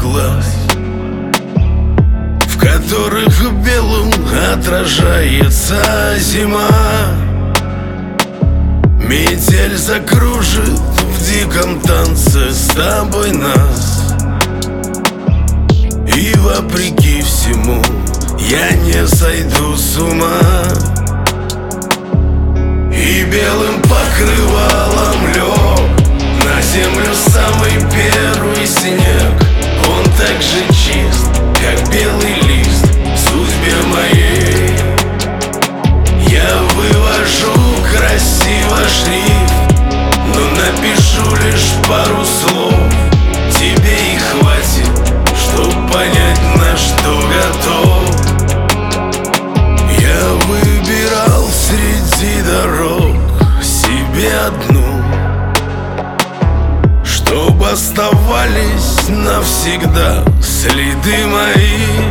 глаз, в которых белым отражается зима. Метель закружит в диком танце с тобой нас, и вопреки всему я не сойду с ума. И белым покрывалом лег на землю самый первый снег. Он так же чист, как белый лист в судьбе моей. Я вывожу красиво шрифт, но напишу лишь пару слов. Тебе и хватит, чтоб понять, на что готов. Я выбирал среди дорог себе одну, чтоб оставались навсегда следы мои.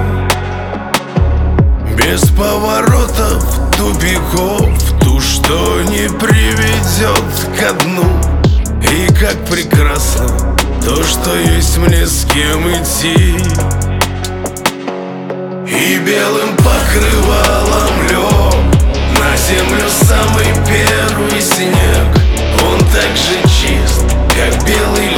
Без поворотов, тупиков, ту, что не приведет ко дну. И как прекрасно то, что есть мне с кем идти. И белым покрывалом лег на землю самый первый снег. Он так же чист, как белый